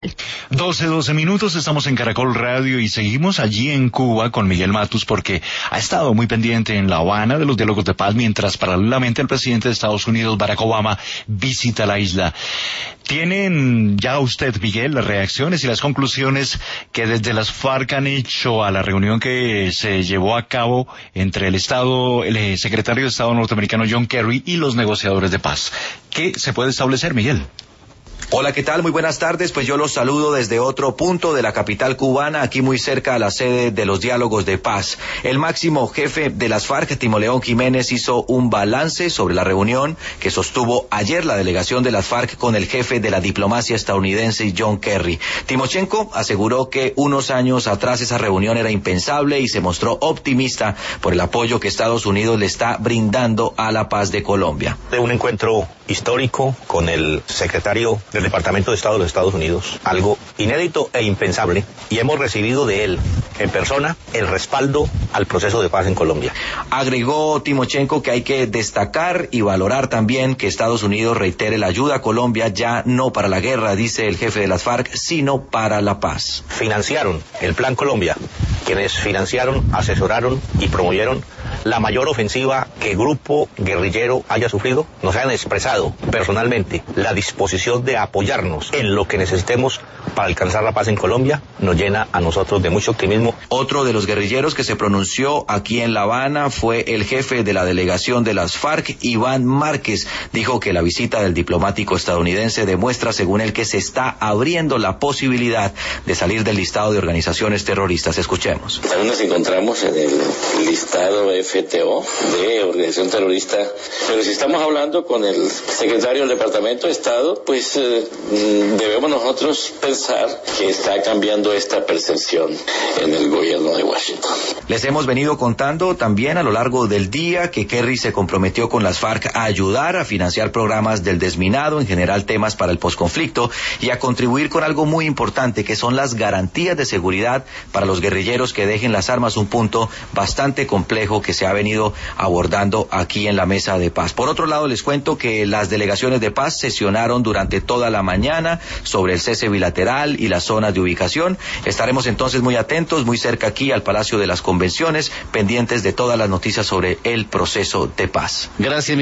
12 minutos, estamos en Caracol Radio y seguimos allí en Cuba con Miguel Matus porque ha estado muy pendiente en La Habana de los diálogos de paz mientras paralelamente el presidente de Estados Unidos, Barack Obama, visita la isla. ¿Tienen ya usted, Miguel, las reacciones y las conclusiones que desde las FARC han hecho a la reunión que se llevó a cabo entre el secretario de Estado norteamericano John Kerry y los negociadores de paz? ¿Qué se puede establecer, Miguel? Hola, ¿qué tal? Muy buenas tardes. Pues yo los saludo desde otro punto de la capital cubana, aquí muy cerca a la sede de los diálogos de paz. El máximo jefe de las FARC, Timoleón Jiménez, hizo un balance sobre la reunión que sostuvo ayer la delegación de las FARC con el jefe de la diplomacia estadounidense, John Kerry. Timochenko aseguró que unos años atrás esa reunión era impensable y se mostró optimista por el apoyo que Estados Unidos le está brindando a la paz de Colombia. De un encuentro histórico con el secretario del Departamento de Estado de los Estados Unidos, algo inédito e impensable, y hemos recibido de él en persona el respaldo al proceso de paz en Colombia. Agregó Timochenko que hay que destacar y valorar también que Estados Unidos reitere la ayuda a Colombia ya no para la guerra, dice el jefe de las FARC, sino para la paz. Financiaron el Plan Colombia, quienes financiaron, asesoraron y promovieron la mayor ofensiva que grupo guerrillero haya sufrido. Nos han expresado personalmente la disposición de apoyarnos en lo que necesitemos para alcanzar la paz en Colombia. Nos llena a nosotros de mucho optimismo. Otro de los guerrilleros que se pronunció aquí en La Habana fue el jefe de la delegación de las FARC, Iván Márquez. Dijo que la visita del diplomático estadounidense demuestra, según él, que se está abriendo la posibilidad de salir del listado de organizaciones terroristas. Escuchemos. También nos encontramos en el listado FTO de organización terrorista, pero si estamos hablando con el secretario del Departamento de Estado, pues debemos nosotros pensar que está cambiando esta percepción en el gobierno de Washington. Les hemos venido contando también a lo largo del día que Kerry se comprometió con las FARC a ayudar a financiar programas del desminado, en general temas para el posconflicto, y a contribuir con algo muy importante que son las garantías de seguridad para los guerrilleros que dejen las armas, un punto bastante complejo que se ha venido abordando aquí en la mesa de paz. Por otro lado, les cuento que las delegaciones de paz sesionaron durante toda la mañana sobre el cese bilateral y las zonas de ubicación. Estaremos entonces muy atentos, muy cerca aquí al Palacio de las Convenciones, pendientes de todas las noticias sobre el proceso de paz. Gracias.